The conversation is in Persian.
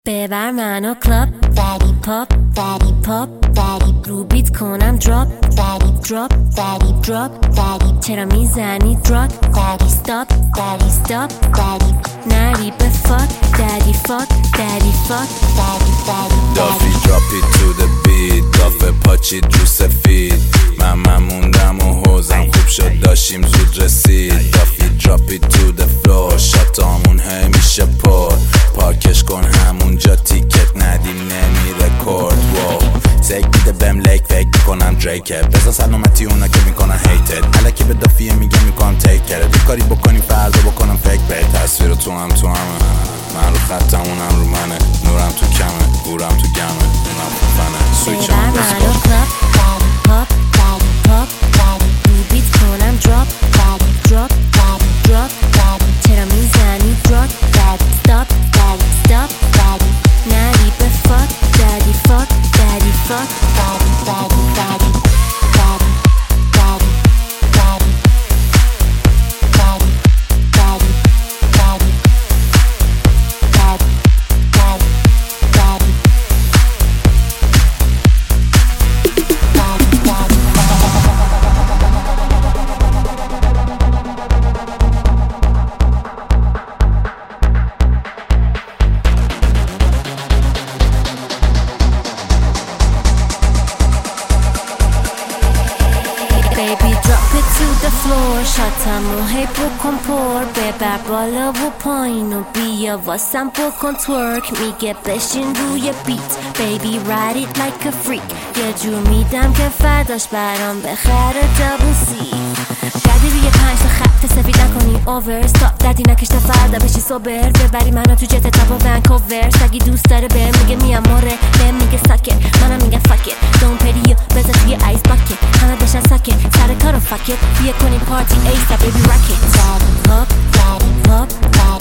ببر منو کلاب فری پاپ رو بیت کنم دراپ چرا میزنی دراگ stop نری به فاک daddy fuck دافی drop it to the beat دافه پاچید رو سفید من موندم و حوزم خوب شد داشتیم زود رسید دافی drop it to the floor شاتامون همیشه پر پاکش کن همونجا تیکت ندیم نمیره کرد سگ میده بهم لیک فکر میکنم دریکه بزا سلامتی اونا که میکنن هیتت الکی به دافیه میگه میکنم تیک کرد یه کاری بکنیم فردا بکنم فکر به تصویر تو همه من رو خطم اونم رو منه نورم تو کمه گورم تو گمه اونم تو فنه سویچم منو کلاب پاپ رو بیت کنم دراپ چرا میزنی دراگ stop نری به فاک daddy fuck Baby drop it to the floor شاتمو هی بکن پر ببر بالا و پایین و بیا واسم بکن تورک میگه بشین روی بیت Baby ride it like a freak یه جور میدم که فرداش برام بخره دابل سی گردی روی 5 تا خط سفید نکنی اوور stop دردی نکش تا فردا بشی سوبر ببری منو تو جت تاپ و ونکوور سگی دوست داره بهم میگه میام موره بهم میگه ساکت منم میگم فاکت don't pay you بذار توی ایس باکت همه بشن ساکت سر کارو فاکت بیا کنیم پارتی ایسا بیبی راکت pop